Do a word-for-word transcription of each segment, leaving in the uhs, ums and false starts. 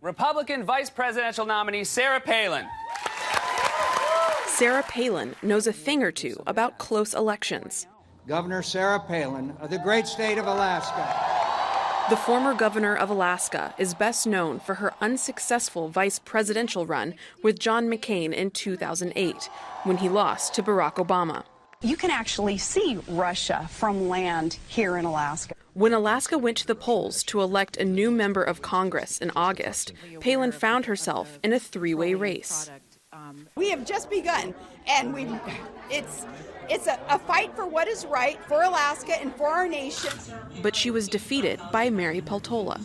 Republican vice presidential nominee Sarah Palin. Sarah Palin knows a thing or two about close elections. Governor Sarah Palin of the great state of Alaska. The former governor of Alaska is best known for her unsuccessful vice presidential run with John McCain in two thousand eight, when he lost to Barack Obama. You can actually see Russia from land here in Alaska. When Alaska went to the polls to elect a new member of Congress in August, Palin found herself in a three-way race. We have just begun, and we it's it's a, a fight for what is right for Alaska and for our nation. But she was defeated by Mary Peltola,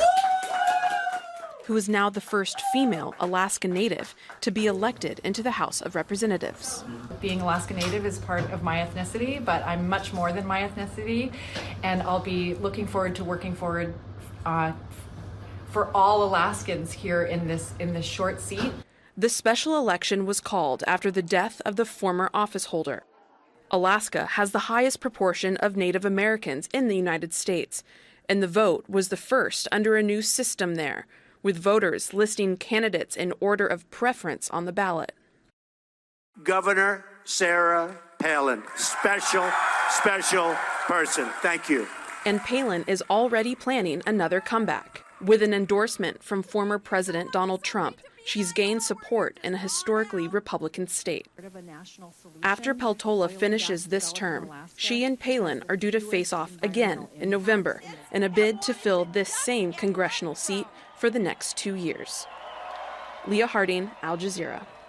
who is now the first female Alaska Native to be elected into the House of Representatives. Being Alaska Native is part of my ethnicity, but I'm much more than my ethnicity, and I'll be looking forward to working forward uh, for all Alaskans here in this in this short seat. The special election was called after the death of the former office holder. Alaska has the highest proportion of Native Americans in the United States, and the vote was the first under a new system there, with voters listing candidates in order of preference on the ballot. Governor Sarah Palin, special, special person. Thank you. And Palin is already planning another comeback. With an endorsement from former President Donald Trump, she's gained support in a historically Republican state. After Peltola finishes this term, she and Palin are due to face off again in November in a bid to fill this same congressional seat for the next two years. Leah Harding, Al Jazeera.